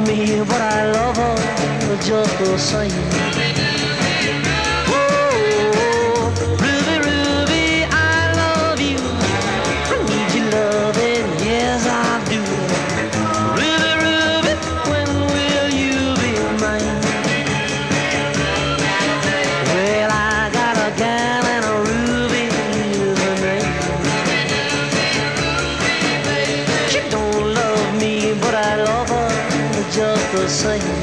me, but I love her just the same. Oh, Ruby, Ruby, I love you. I need your loving, yes I do. Ruby, Ruby, when will you be mine? Well, I got a gal and a Ruby is her name. She don't love me, but I love her just the same.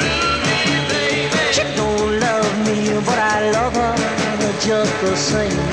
Just the same.